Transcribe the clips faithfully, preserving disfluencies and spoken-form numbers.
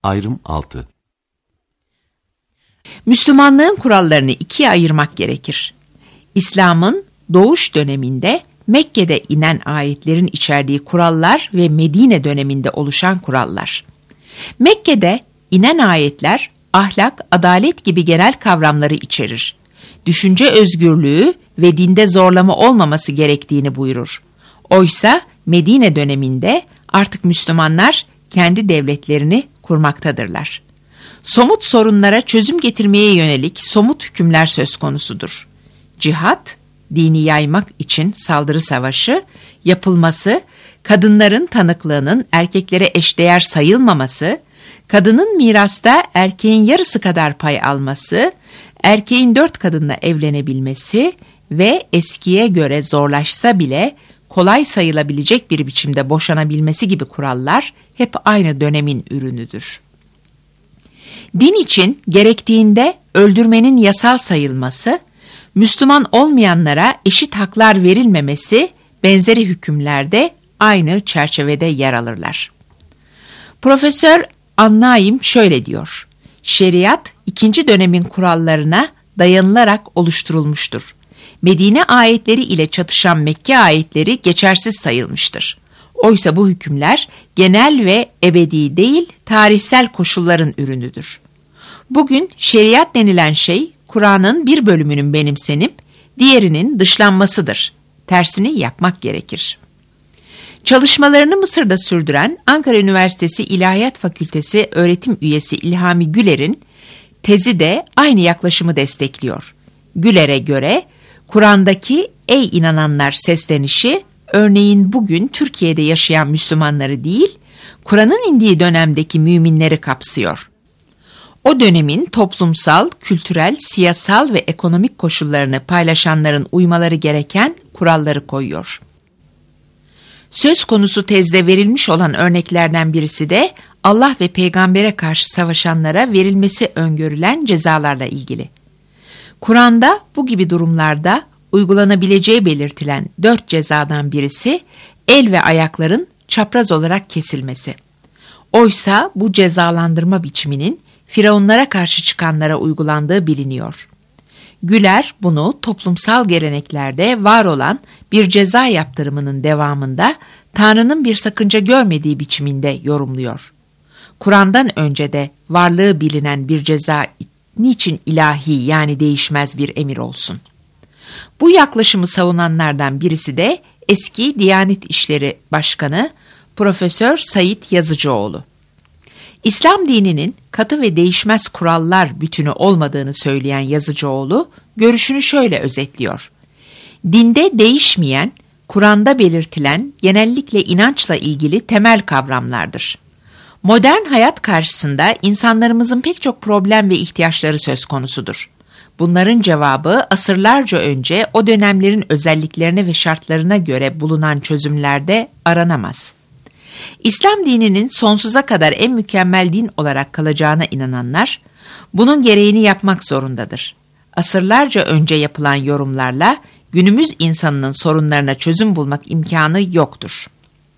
Ayrım altı. Müslümanlığın kurallarını ikiye ayırmak gerekir. İslam'ın doğuş döneminde Mekke'de inen ayetlerin içerdiği kurallar ve Medine döneminde oluşan kurallar. Mekke'de inen ayetler ahlak, adalet gibi genel kavramları içerir. Düşünce özgürlüğü ve dinde zorlama olmaması gerektiğini buyurur. Oysa Medine döneminde artık Müslümanlar kendi devletlerini kurmaktadırlar. Somut sorunlara çözüm getirmeye yönelik somut hükümler söz konusudur. Cihat, dini yaymak için saldırı savaşı yapılması, kadınların tanıklığının erkeklere eşdeğer sayılmaması, kadının mirasta erkeğin yarısı kadar pay alması, erkeğin dört kadınla evlenebilmesi ve eskiye göre zorlaşsa bile kolay sayılabilecek bir biçimde boşanabilmesi gibi kurallar hep aynı dönemin ürünüdür. Din için gerektiğinde öldürmenin yasal sayılması, Müslüman olmayanlara eşit haklar verilmemesi benzeri hükümlerde aynı çerçevede yer alırlar. Profesör An-Naim şöyle diyor: Şeriat ikinci dönemin kurallarına dayanılarak oluşturulmuştur. Medine ayetleri ile çatışan Mekke ayetleri geçersiz sayılmıştır. Oysa bu hükümler genel ve ebedi değil, tarihsel koşulların ürünüdür. Bugün şeriat denilen şey, Kur'an'ın bir bölümünün benimsenip diğerinin dışlanmasıdır. Tersini yapmak gerekir. Çalışmalarını Mısır'da sürdüren Ankara Üniversitesi İlahiyat Fakültesi öğretim üyesi İlhami Güler'in tezi de aynı yaklaşımı destekliyor. Güler'e göre Kur'an'daki "Ey inananlar" seslenişi, örneğin bugün Türkiye'de yaşayan Müslümanları değil, Kur'an'ın indiği dönemdeki müminleri kapsıyor. O dönemin toplumsal, kültürel, siyasal ve ekonomik koşullarını paylaşanların uymaları gereken kuralları koyuyor. Söz konusu tezde verilmiş olan örneklerden birisi de Allah ve peygambere karşı savaşanlara verilmesi öngörülen cezalarla ilgili. Kur'an'da bu gibi durumlarda uygulanabileceği belirtilen dört cezadan birisi el ve ayakların çapraz olarak kesilmesi. Oysa bu cezalandırma biçiminin Firavunlara karşı çıkanlara uygulandığı biliniyor. Güler bunu toplumsal geleneklerde var olan bir ceza yaptırımının devamında Tanrı'nın bir sakınca görmediği biçiminde yorumluyor. Kur'an'dan önce de varlığı bilinen bir ceza niçin ilahi, yani değişmez bir emir olsun? Bu yaklaşımı savunanlardan birisi de eski Diyanet İşleri Başkanı Profesör Said Yazıcıoğlu. İslam dininin katı ve değişmez kurallar bütünü olmadığını söyleyen Yazıcıoğlu, görüşünü şöyle özetliyor: Dinde değişmeyen, Kur'an'da belirtilen genellikle inançla ilgili temel kavramlardır. Modern hayat karşısında insanlarımızın pek çok problem ve ihtiyaçları söz konusudur. Bunların cevabı asırlarca önce o dönemlerin özelliklerine ve şartlarına göre bulunan çözümlerde aranamaz. İslam dininin sonsuza kadar en mükemmel din olarak kalacağına inananlar, bunun gereğini yapmak zorundadır. Asırlarca önce yapılan yorumlarla günümüz insanının sorunlarına çözüm bulmak imkanı yoktur.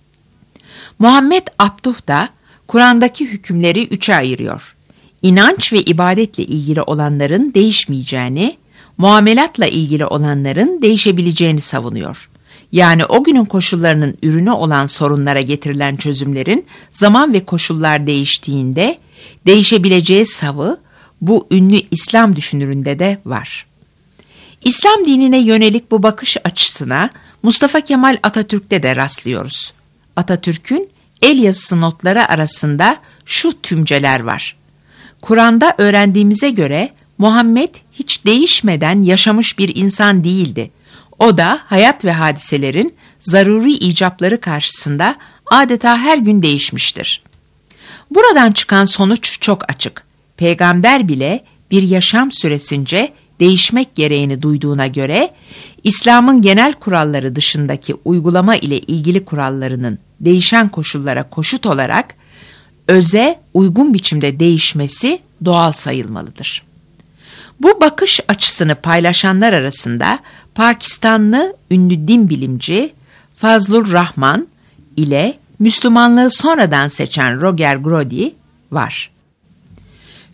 Muhammed Abduh da Kur'an'daki hükümleri üçe ayırıyor. İnanç ve ibadetle ilgili olanların değişmeyeceğini, muamelatla ilgili olanların değişebileceğini savunuyor. Yani o günün koşullarının ürünü olan sorunlara getirilen çözümlerin zaman ve koşullar değiştiğinde değişebileceği savı bu ünlü İslam düşünüründe de var. İslam dinine yönelik bu bakış açısına Mustafa Kemal Atatürk'te de rastlıyoruz. Atatürk'ün el yazısı notları arasında şu tümceler var: Kur'an'da öğrendiğimize göre Muhammed hiç değişmeden yaşamış bir insan değildi. O da hayat ve hadiselerin zaruri icapları karşısında adeta her gün değişmiştir. Buradan çıkan sonuç çok açık. Peygamber bile bir yaşam süresince değişmek gereğini duyduğuna göre, İslam'ın genel kuralları dışındaki uygulama ile ilgili kurallarının değişen koşullara koşut olarak öze uygun biçimde değişmesi doğal sayılmalıdır. Bu bakış açısını paylaşanlar arasında Pakistanlı ünlü din bilimci Fazlur Rahman ile Müslümanlığı sonradan seçen Roger Groody var.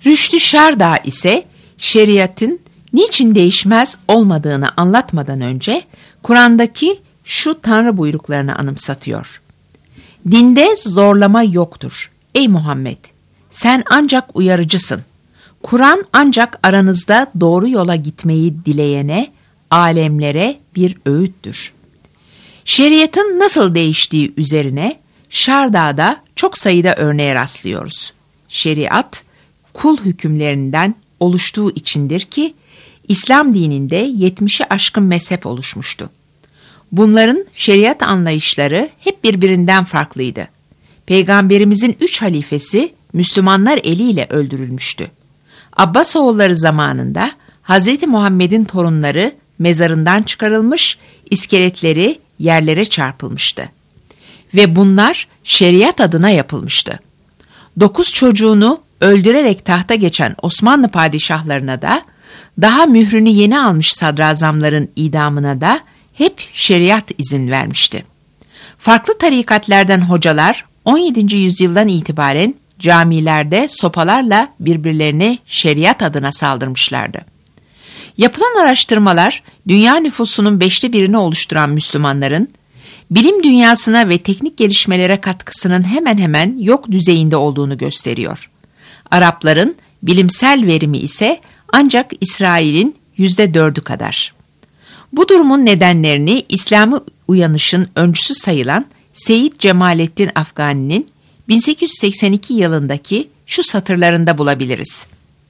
Rüştü Şardağ ise şeriatın niçin değişmez olmadığını anlatmadan önce Kur'an'daki şu Tanrı buyruklarını anımsatıyor. Dinde zorlama yoktur. Ey Muhammed, sen ancak uyarıcısın. Kur'an ancak aranızda doğru yola gitmeyi dileyene, alemlere bir öğüttür. Şeriatın nasıl değiştiği üzerine Şardağ'da çok sayıda örneğe rastlıyoruz. Şeriat, kul hükümlerinden oluştuğu içindir ki, İslam dininde yetmişi aşkın mezhep oluşmuştu. Bunların şeriat anlayışları hep birbirinden farklıydı. Peygamberimizin üç halifesi Müslümanlar eliyle öldürülmüştü. Abbasoğulları zamanında Hz. Muhammed'in torunları mezarından çıkarılmış, iskeletleri yerlere çarpılmıştı. Ve bunlar şeriat adına yapılmıştı. Dokuz çocuğunu öldürerek tahta geçen Osmanlı padişahlarına da, daha mührünü yeni almış sadrazamların idamına da hep şeriat izin vermişti. Farklı tarikatlerden hocalar on yedinci yüzyıldan itibaren camilerde sopalarla birbirlerine şeriat adına saldırmışlardı. Yapılan araştırmalar dünya nüfusunun beşte birini oluşturan Müslümanların bilim dünyasına ve teknik gelişmelere katkısının hemen hemen yok düzeyinde olduğunu gösteriyor. Arapların bilimsel verimi ise ancak İsrail'in yüzde dördü kadar. Bu durumun nedenlerini İslami uyanışın öncüsü sayılan Seyyid Cemalettin Afgani'nin bin sekiz yüz seksen iki yılındaki şu satırlarında bulabiliriz.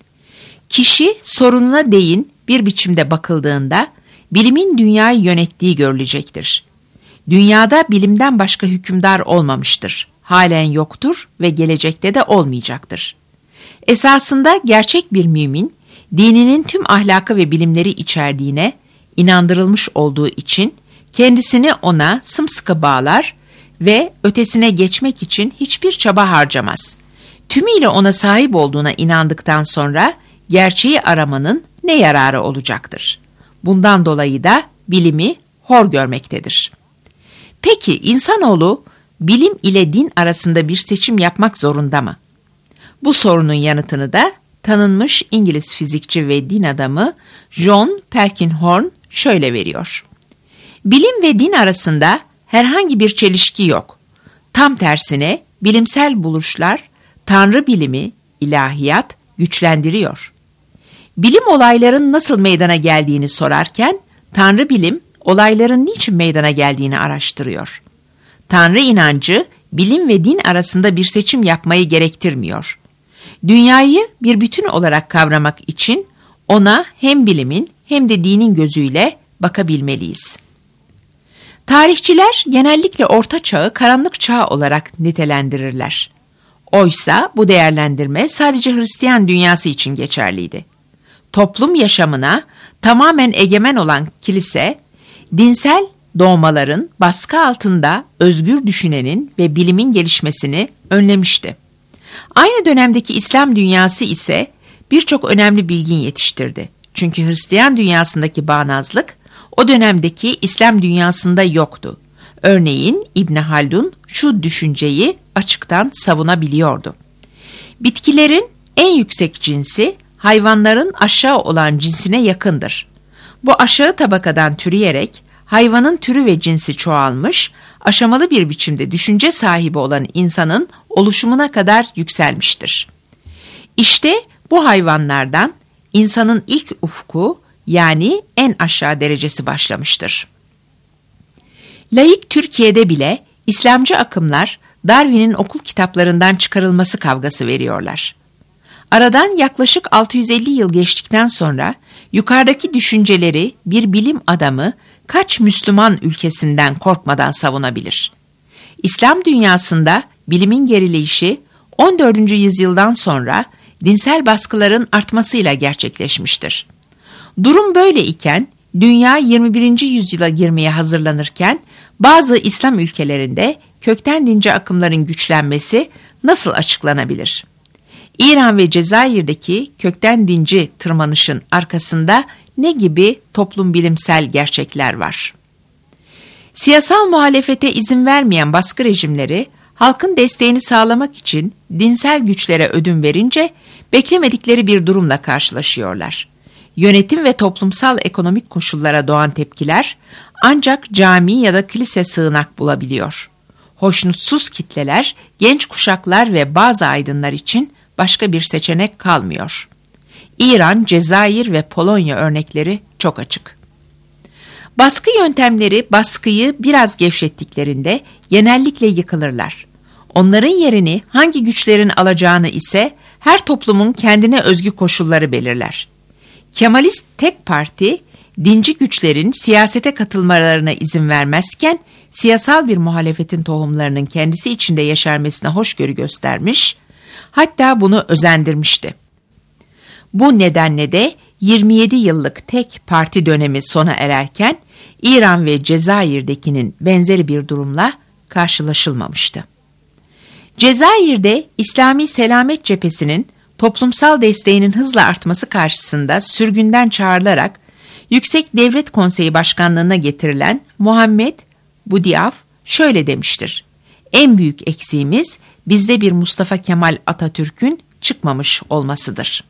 Kişi sorununa değin bir biçimde bakıldığında bilimin dünyayı yönettiği görülecektir. Dünyada bilimden başka hükümdar olmamıştır, halen yoktur ve gelecekte de olmayacaktır. Esasında gerçek bir mümin, dininin tüm ahlakı ve bilimleri içerdiğine inandırılmış olduğu için kendisini ona sımsıkı bağlar ve ötesine geçmek için hiçbir çaba harcamaz. Tümüyle ona sahip olduğuna inandıktan sonra gerçeği aramanın ne yararı olacaktır? Bundan dolayı da bilimi hor görmektedir. Peki insanoğlu bilim ile din arasında bir seçim yapmak zorunda mı? Bu sorunun yanıtını da tanınmış İngiliz fizikçi ve din adamı John Polkinghorne şöyle veriyor. Bilim ve din arasında herhangi bir çelişki yok. Tam tersine bilimsel buluşlar Tanrı bilimi, ilahiyat güçlendiriyor. Bilim olayların nasıl meydana geldiğini sorarken Tanrı bilim olayların niçin meydana geldiğini araştırıyor. Tanrı inancı bilim ve din arasında bir seçim yapmayı gerektirmiyor. Dünyayı bir bütün olarak kavramak için ona hem bilimin hem de dinin gözüyle bakabilmeliyiz. Tarihçiler genellikle Orta Çağ'ı karanlık çağ olarak nitelendirirler. Oysa bu değerlendirme sadece Hristiyan dünyası için geçerliydi. Toplum yaşamına tamamen egemen olan kilise, dinsel doğmaların baskı altında özgür düşünenin ve bilimin gelişmesini önlemişti. Aynı dönemdeki İslam dünyası ise birçok önemli bilgin yetiştirdi. Çünkü Hristiyan dünyasındaki bağnazlık o dönemdeki İslam dünyasında yoktu. Örneğin İbn Haldun şu düşünceyi açıktan savunabiliyordu. Bitkilerin en yüksek cinsi hayvanların aşağı olan cinsine yakındır. Bu aşağı tabakadan türeyerek hayvanın türü ve cinsi çoğalmış, aşamalı bir biçimde düşünce sahibi olan insanın oluşumuna kadar yükselmiştir. İşte bu hayvanlardan insanın ilk ufku yani en aşağı derecesi başlamıştır. Laik Türkiye'de bile İslamcı akımlar Darwin'in okul kitaplarından çıkarılması kavgası veriyorlar. Aradan yaklaşık altı yüz elli yıl geçtikten sonra yukarıdaki düşünceleri bir bilim adamı kaç Müslüman ülkesinden korkmadan savunabilir? İslam dünyasında bilimin gerileyişi on dördüncü yüzyıldan sonra dinsel baskıların artmasıyla gerçekleşmiştir. Durum böyle iken dünya yirmi birinci yüzyıla girmeye hazırlanırken bazı İslam ülkelerinde kökten dinci akımların güçlenmesi nasıl açıklanabilir? İran ve Cezayir'deki kökten dinci tırmanışın arkasında ne gibi toplum bilimsel gerçekler var? Siyasal muhalefete izin vermeyen baskı rejimleri halkın desteğini sağlamak için dinsel güçlere ödün verince beklemedikleri bir durumla karşılaşıyorlar. Yönetim ve toplumsal ekonomik koşullara doğan tepkiler ancak cami ya da kilise sığınak bulabiliyor. Hoşnutsuz kitleler, genç kuşaklar ve bazı aydınlar için başka bir seçenek kalmıyor. İran, Cezayir ve Polonya örnekleri çok açık. Baskı yöntemleri baskıyı biraz gevşettiklerinde genellikle yıkılırlar. Onların yerini hangi güçlerin alacağını ise her toplumun kendine özgü koşulları belirler. Kemalist tek parti, dinci güçlerin siyasete katılmalarına izin vermezken, siyasal bir muhalefetin tohumlarının kendisi içinde yeşermesine hoşgörü göstermiş, hatta bunu özendirmişti. Bu nedenle de yirmi yedi yıllık tek parti dönemi sona ererken, İran ve Cezayir'dekinin benzeri bir durumla karşılaşılmamıştı. Cezayir'de İslami Selamet Cephesi'nin toplumsal desteğinin hızla artması karşısında sürgünden çağrılarak Yüksek Devlet Konseyi Başkanlığına getirilen Muhammed Boudiaf şöyle demiştir: "En büyük eksiğimiz bizde bir Mustafa Kemal Atatürk'ün çıkmamış olmasıdır."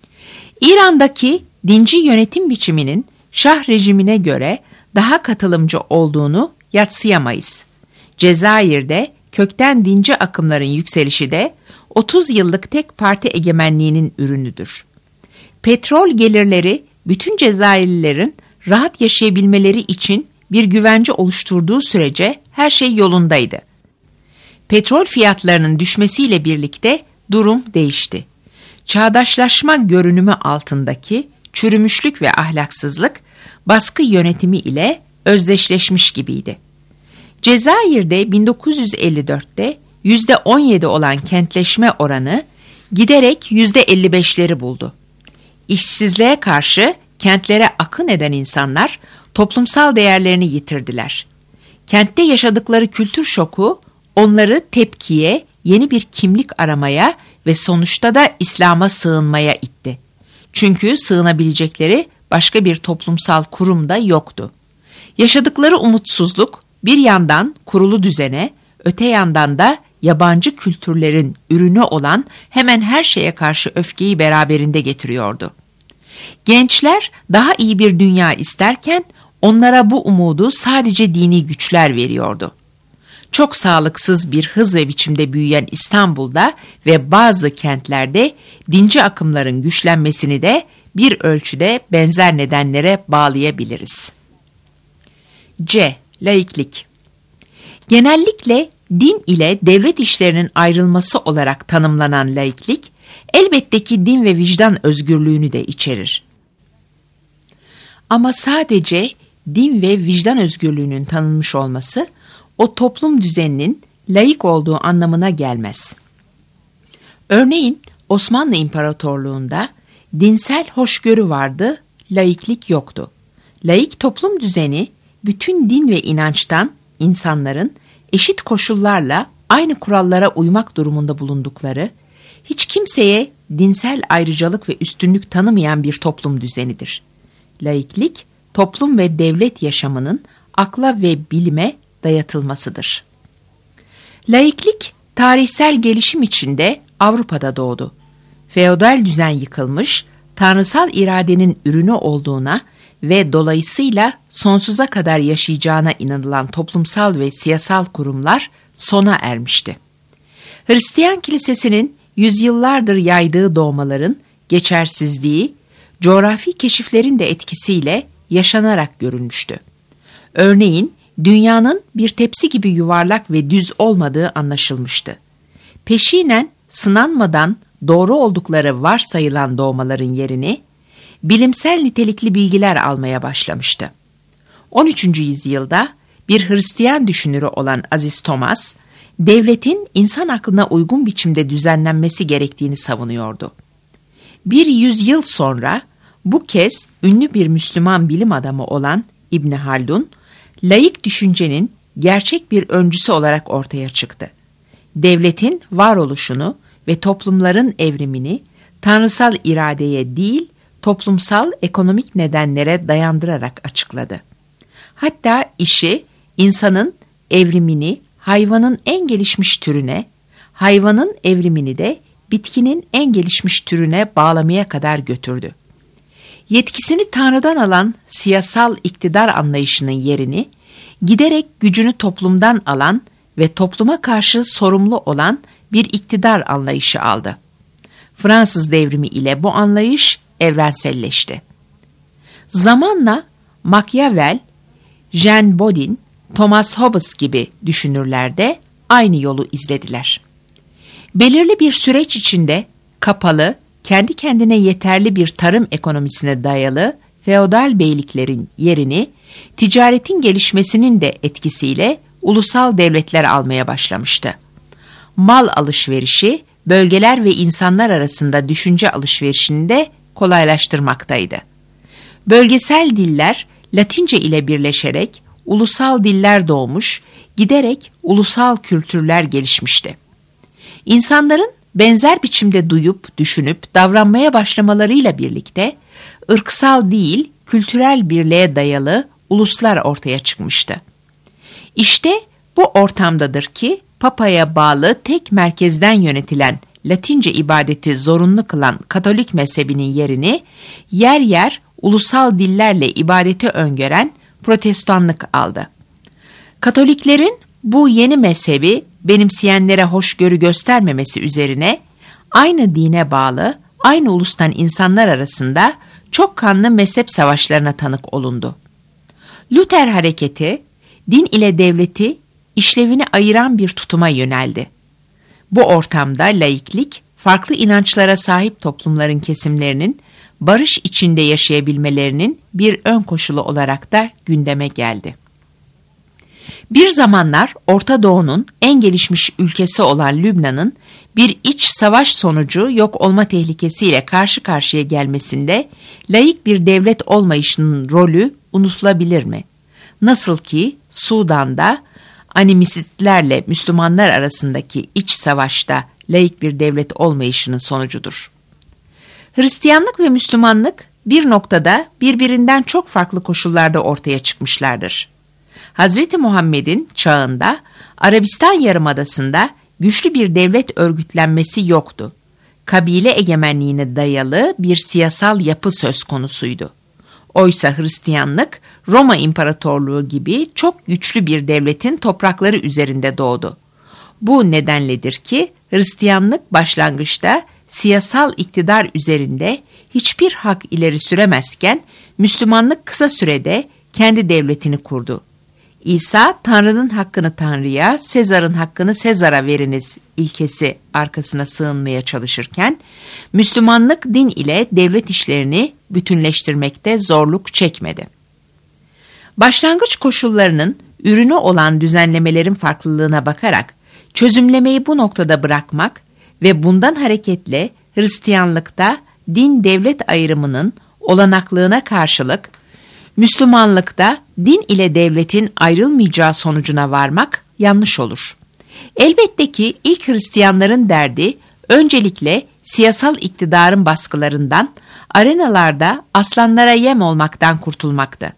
İran'daki dinci yönetim biçiminin Şah rejimine göre daha katılımcı olduğunu yadsıyamayız. Cezayir'de kökten dinci akımların yükselişi de otuz yıllık tek parti egemenliğinin ürünüdür. Petrol gelirleri bütün Cezayirlilerin rahat yaşayabilmeleri için bir güvence oluşturduğu sürece her şey yolundaydı. Petrol fiyatlarının düşmesiyle birlikte durum değişti. Çağdaşlaşma görünümü altındaki çürümüşlük ve ahlaksızlık baskı yönetimi ile özdeşleşmiş gibiydi. Cezayir'de bin dokuz yüz elli dörtte yüzde on yedi olan kentleşme oranı giderek yüzde elli beşleri buldu. İşsizliğe karşı kentlere akın eden insanlar toplumsal değerlerini yitirdiler. Kentte yaşadıkları kültür şoku onları tepkiye, yeni bir kimlik aramaya ve sonuçta da İslam'a sığınmaya itti. Çünkü sığınabilecekleri başka bir toplumsal kurum da yoktu. Yaşadıkları umutsuzluk bir yandan kurulu düzene, öte yandan da yabancı kültürlerin ürünü olan hemen her şeye karşı öfkeyi beraberinde getiriyordu. Gençler daha iyi bir dünya isterken onlara bu umudu sadece dini güçler veriyordu. Çok sağlıksız bir hız ve biçimde büyüyen İstanbul'da ve bazı kentlerde dinci akımların güçlenmesini de bir ölçüde benzer nedenlere bağlayabiliriz. C. Laiklik. Genellikle din ile devlet işlerinin ayrılması olarak tanımlanan laiklik, elbette ki din ve vicdan özgürlüğünü de içerir. Ama sadece din ve vicdan özgürlüğünün tanınmış olması, o toplum düzeninin laik olduğu anlamına gelmez. Örneğin Osmanlı İmparatorluğu'nda dinsel hoşgörü vardı, laiklik yoktu. Laik toplum düzeni, bütün din ve inançtan insanların eşit koşullarla aynı kurallara uymak durumunda bulundukları, hiç kimseye dinsel ayrıcalık ve üstünlük tanımayan bir toplum düzenidir. Laiklik, toplum ve devlet yaşamının akla ve bilime dayatılmasıdır. Laiklik, tarihsel gelişim içinde Avrupa'da doğdu. Feodal düzen yıkılmış, tanrısal iradenin ürünü olduğuna ve dolayısıyla sonsuza kadar yaşayacağına inanılan toplumsal ve siyasal kurumlar sona ermişti. Hristiyan kilisesinin yüzyıllardır yaydığı dogmaların geçersizliği, coğrafi keşiflerin de etkisiyle yaşanarak görülmüştü. Örneğin dünyanın bir tepsi gibi yuvarlak ve düz olmadığı anlaşılmıştı. Peşinen sınanmadan doğru oldukları varsayılan dogmaların yerini bilimsel nitelikli bilgiler almaya başlamıştı. on üçüncü yüzyılda bir Hristiyan düşünürü olan Aziz Thomas, devletin insan aklına uygun biçimde düzenlenmesi gerektiğini savunuyordu. Bir yüzyıl sonra bu kez ünlü bir Müslüman bilim adamı olan İbn Haldun, laik düşüncenin gerçek bir öncüsü olarak ortaya çıktı. Devletin varoluşunu ve toplumların evrimini tanrısal iradeye değil, toplumsal ekonomik nedenlere dayandırarak açıkladı. Hatta işi insanın evrimini hayvanın en gelişmiş türüne, hayvanın evrimini de bitkinin en gelişmiş türüne bağlamaya kadar götürdü. Yetkisini Tanrı'dan alan siyasal iktidar anlayışının yerini, giderek gücünü toplumdan alan ve topluma karşı sorumlu olan bir iktidar anlayışı aldı. Fransız devrimi ile bu anlayış evrenselleşti. Zamanla Machiavelli, Jean Bodin, Thomas Hobbes gibi düşünürler de aynı yolu izlediler. Belirli bir süreç içinde kapalı, kendi kendine yeterli bir tarım ekonomisine dayalı feodal beyliklerin yerini ticaretin gelişmesinin de etkisiyle ulusal devletler almaya başlamıştı. Mal alışverişi bölgeler ve insanlar arasında düşünce alışverişini de kolaylaştırmaktaydı. Bölgesel diller Latince ile birleşerek ulusal diller doğmuş, giderek ulusal kültürler gelişmişti. İnsanların benzer biçimde duyup, düşünüp, davranmaya başlamalarıyla birlikte ırksal değil, kültürel birliğe dayalı uluslar ortaya çıkmıştı. İşte bu ortamdadır ki Papa'ya bağlı tek merkezden yönetilen Latince ibadeti zorunlu kılan Katolik mezhebinin yerini yer yer ulusal dillerle ibadeti öngören Protestanlık aldı. Katoliklerin bu yeni mezhebi benimseyenlere hoşgörü göstermemesi üzerine aynı dine bağlı, aynı ulustan insanlar arasında çok kanlı mezhep savaşlarına tanık olundu. Luther hareketi, din ile devleti işlevini ayıran bir tutuma yöneldi. Bu ortamda laiklik, farklı inançlara sahip toplumların kesimlerinin barış içinde yaşayabilmelerinin bir ön koşulu olarak da gündeme geldi. Bir zamanlar Orta Doğu'nun en gelişmiş ülkesi olan Lübnan'ın bir iç savaş sonucu yok olma tehlikesiyle karşı karşıya gelmesinde laik bir devlet olmayışının rolü unutulabilir mi? Nasıl ki Sudan'da animistlerle Müslümanlar arasındaki iç savaşta laik bir devlet olmayışının sonucudur. Hristiyanlık ve Müslümanlık bir noktada birbirinden çok farklı koşullarda ortaya çıkmışlardır. Hazreti Muhammed'in çağında Arabistan Yarımadası'nda güçlü bir devlet örgütlenmesi yoktu. Kabile egemenliğine dayalı bir siyasal yapı söz konusuydu. Oysa Hristiyanlık Roma İmparatorluğu gibi çok güçlü bir devletin toprakları üzerinde doğdu. Bu nedenledir ki Hristiyanlık başlangıçta siyasal iktidar üzerinde hiçbir hak ileri süremezken Müslümanlık kısa sürede kendi devletini kurdu. İsa, Tanrı'nın hakkını Tanrı'ya, Sezar'ın hakkını Sezar'a veriniz ilkesi arkasına sığınmaya çalışırken, Müslümanlık din ile devlet işlerini bütünleştirmekte zorluk çekmedi. Başlangıç koşullarının ürünü olan düzenlemelerin farklılığına bakarak, çözümlemeyi bu noktada bırakmak ve bundan hareketle Hristiyanlıkta din-devlet ayrımının olanaklığına karşılık, Müslümanlıkta din ile devletin ayrılmayacağı sonucuna varmak yanlış olur. Elbette ki ilk Hristiyanların derdi öncelikle siyasal iktidarın baskılarından, arenalarda aslanlara yem olmaktan kurtulmaktı.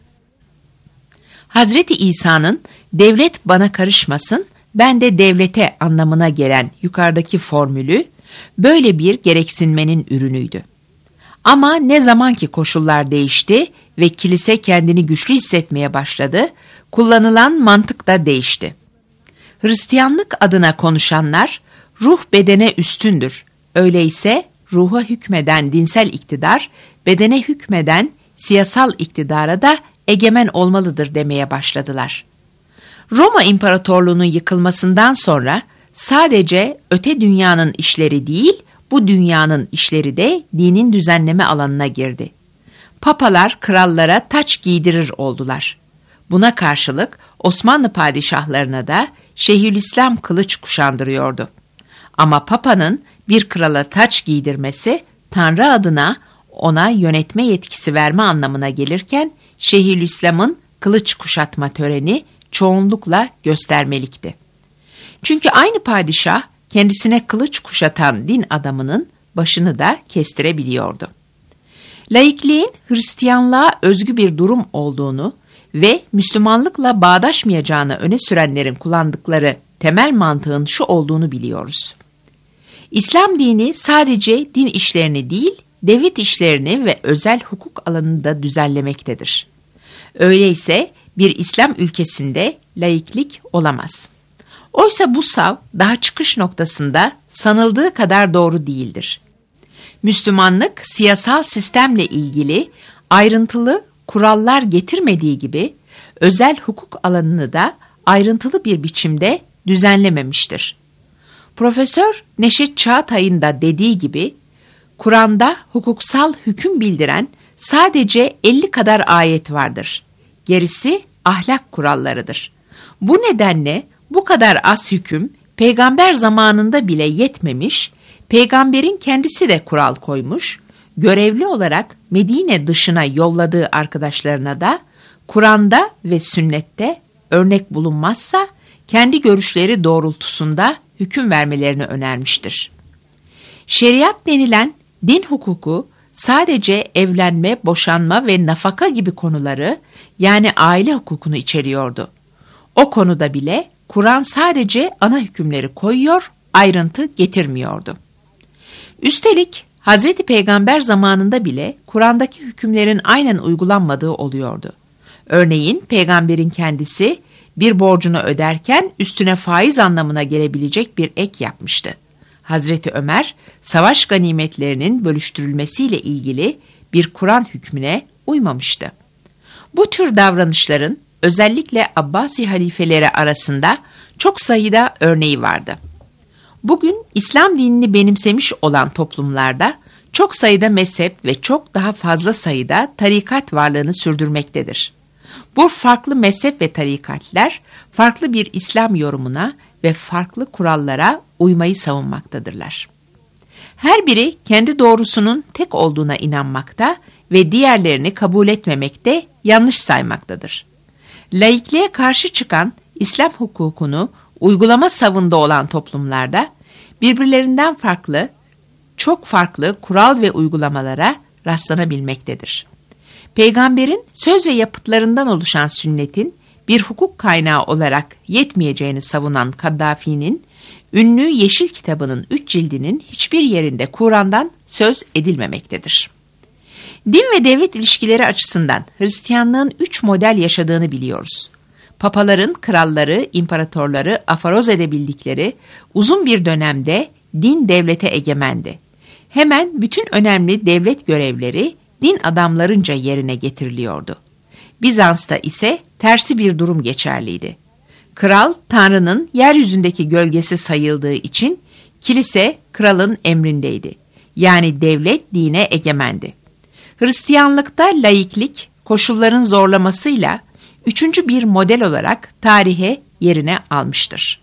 Hazreti İsa'nın devlet bana karışmasın, ben de devlete anlamına gelen yukarıdaki formülü böyle bir gereksinmenin ürünüydü. Ama ne zaman ki koşullar değişti ve kilise kendini güçlü hissetmeye başladı, kullanılan mantık da değişti. Hristiyanlık adına konuşanlar, ruh bedene üstündür. Öyleyse ruha hükmeden dinsel iktidar, bedene hükmeden siyasal iktidara da egemen olmalıdır demeye başladılar. Roma İmparatorluğu'nun yıkılmasından sonra sadece öte dünyanın işleri değil, bu dünyanın işleri de dinin düzenleme alanına girdi. Papalar krallara taç giydirir oldular. Buna karşılık Osmanlı padişahlarına da Şeyhülislam kılıç kuşandırıyordu. Ama Papa'nın bir krala taç giydirmesi Tanrı adına ona yönetme yetkisi verme anlamına gelirken Şeyhülislam'ın kılıç kuşatma töreni çoğunlukla göstermelikti. Çünkü aynı padişah kendisine kılıç kuşatan din adamının başını da kestirebiliyordu. Laikliğin Hristiyanlığa özgü bir durum olduğunu ve Müslümanlıkla bağdaşmayacağını öne sürenlerin kullandıkları temel mantığın şu olduğunu biliyoruz. İslam dini sadece din işlerini değil, devlet işlerini ve özel hukuk alanını da düzenlemektedir. Öyleyse bir İslam ülkesinde laiklik olamaz. Oysa bu sav daha çıkış noktasında sanıldığı kadar doğru değildir. Müslümanlık siyasal sistemle ilgili ayrıntılı kurallar getirmediği gibi özel hukuk alanını da ayrıntılı bir biçimde düzenlememiştir. Profesör Neşet Çağatay'ın da dediği gibi, Kur'an'da hukuksal hüküm bildiren sadece elli kadar ayet vardır. Gerisi ahlak kurallarıdır. Bu nedenle bu kadar az hüküm peygamber zamanında bile yetmemiş, peygamberin kendisi de kural koymuş, görevli olarak Medine dışına yolladığı arkadaşlarına da Kur'an'da ve sünnette örnek bulunmazsa kendi görüşleri doğrultusunda hüküm vermelerini önermiştir. Şeriat denilen din hukuku sadece evlenme, boşanma ve nafaka gibi konuları, yani aile hukukunu içeriyordu. O konuda bile Kur'an sadece ana hükümleri koyuyor, ayrıntı getirmiyordu. Üstelik Hazreti Peygamber zamanında bile Kur'an'daki hükümlerin aynen uygulanmadığı oluyordu. Örneğin peygamberin kendisi bir borcunu öderken üstüne faiz anlamına gelebilecek bir ek yapmıştı. Hazreti Ömer, savaş ganimetlerinin bölüştürülmesiyle ilgili bir Kur'an hükmüne uymamıştı. Bu tür davranışların özellikle Abbasi halifeleri arasında çok sayıda örneği vardı. Bugün İslam dinini benimsemiş olan toplumlarda çok sayıda mezhep ve çok daha fazla sayıda tarikat varlığını sürdürmektedir. Bu farklı mezhep ve tarikatlar farklı bir İslam yorumuna ve farklı kurallara uymayı savunmaktadırlar. Her biri kendi doğrusunun tek olduğuna inanmakta ve diğerlerini kabul etmemekte, yanlış saymaktadır. Laikliğe karşı çıkan İslam hukukunu uygulama savında olan toplumlarda birbirlerinden farklı, çok farklı kural ve uygulamalara rastlanabilmektedir. Peygamberin söz ve yapıtlarından oluşan sünnetin bir hukuk kaynağı olarak yetmeyeceğini savunan Kaddafi'nin ünlü Yeşil kitabının üç cildinin hiçbir yerinde Kur'an'dan söz edilmemektedir. Din ve devlet ilişkileri açısından Hristiyanlığın üç model yaşadığını biliyoruz. Papaların, kralları, imparatorları aforoz edebildikleri uzun bir dönemde din devlete egemendi. Hemen bütün önemli devlet görevleri din adamlarınca yerine getiriliyordu. Bizans'ta ise tersi bir durum geçerliydi. Kral, Tanrı'nın yeryüzündeki gölgesi sayıldığı için kilise kralın emrindeydi. Yani devlet dine egemendi. Hristiyanlıkta laiklik koşulların zorlamasıyla üçüncü bir model olarak tarihe yerine almıştır.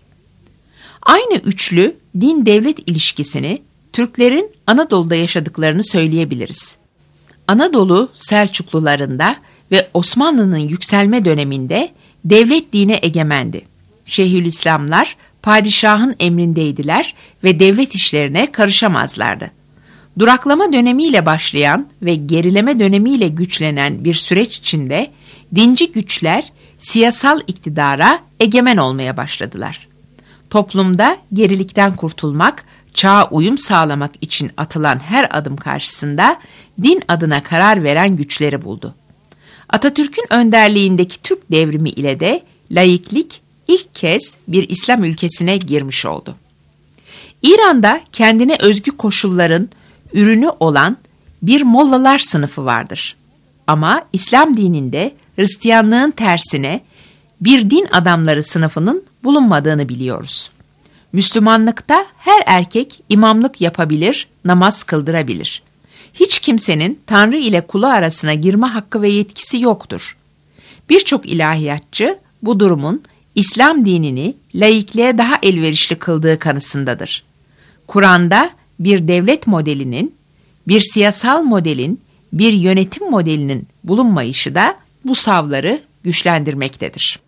Aynı üçlü din-devlet ilişkisini Türklerin Anadolu'da yaşadıklarını söyleyebiliriz. Anadolu Selçuklularında ve Osmanlı'nın yükselme döneminde devlet dine egemendi. Şeyhülislamlar padişahın emrindeydiler ve devlet işlerine karışamazlardı. Duraklama dönemiyle başlayan ve gerileme dönemiyle güçlenen bir süreç içinde dinci güçler siyasal iktidara egemen olmaya başladılar. Toplumda gerilikten kurtulmak, çağa uyum sağlamak için atılan her adım karşısında din adına karar veren güçleri buldu. Atatürk'ün önderliğindeki Türk devrimi ile de laiklik ilk kez bir İslam ülkesine girmiş oldu. İran'da kendine özgü koşulların ürünü olan bir mollalar sınıfı vardır. Ama İslam dininde Hristiyanlığın tersine bir din adamları sınıfının bulunmadığını biliyoruz. Müslümanlıkta her erkek imamlık yapabilir, namaz kıldırabilir. Hiç kimsenin Tanrı ile kulu arasına girme hakkı ve yetkisi yoktur. Birçok ilahiyatçı bu durumun İslam dinini laikliğe daha elverişli kıldığı kanısındadır. Kur'an'da bir devlet modelinin, bir siyasal modelin, bir yönetim modelinin bulunmayışı da bu savları güçlendirmektedir.